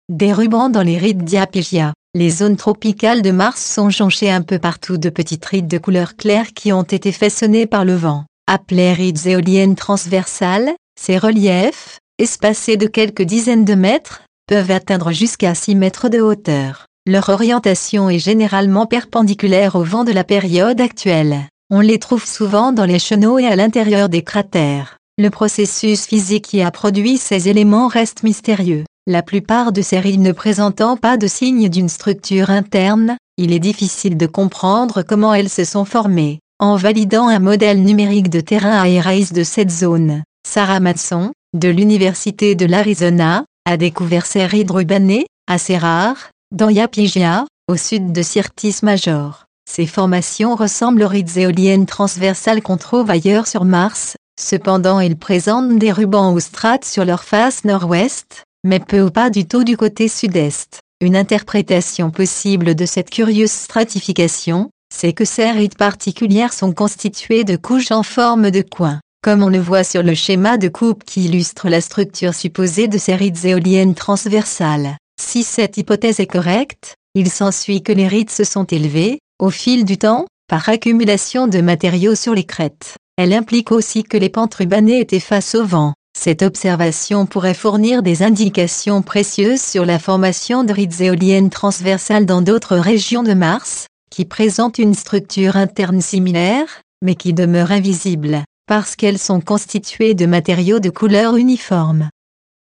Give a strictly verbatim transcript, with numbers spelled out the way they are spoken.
Des rubans dans les rides Diapygia. Les zones tropicales de Mars sont jonchées un peu partout de petites rides de couleur claire qui ont été façonnées par le vent. Appelées rides éoliennes transversales, ces reliefs, espacés de quelques dizaines de mètres, peuvent atteindre jusqu'à six mètres de hauteur. Leur orientation est généralement perpendiculaire au vent de la période actuelle. On les trouve souvent dans les chenaux et à l'intérieur des cratères. Le processus physique qui a produit ces éléments reste mystérieux. La plupart de ces rides ne présentant pas de signe d'une structure interne, il est difficile de comprendre comment elles se sont formées. En validant un modèle numérique de terrain aéraïs de cette zone, Sarah Matson, de l'Université de l'Arizona, a découvert ces rides rubanées, assez rares, dans Diapygia, au sud de Syrtis Major. Ces formations ressemblent aux rides éoliennes transversales qu'on trouve ailleurs sur Mars, cependant elles présentent des rubans ou strates sur leur face nord-ouest, mais peu ou pas du tout du côté sud-est. Une interprétation possible de cette curieuse stratification, c'est que ces rides particulières sont constituées de couches en forme de coin, comme on le voit sur le schéma de coupe qui illustre la structure supposée de ces rides éoliennes transversales. Si cette hypothèse est correcte, il s'ensuit que les rides se sont élevées, au fil du temps, par accumulation de matériaux sur les crêtes. Elle implique aussi que les pentes rubanées étaient face au vent. Cette observation pourrait fournir des indications précieuses sur la formation de rides éoliennes transversales dans d'autres régions de Mars, qui présentent une structure interne similaire, mais qui demeurent invisibles, parce qu'elles sont constituées de matériaux de couleur uniforme.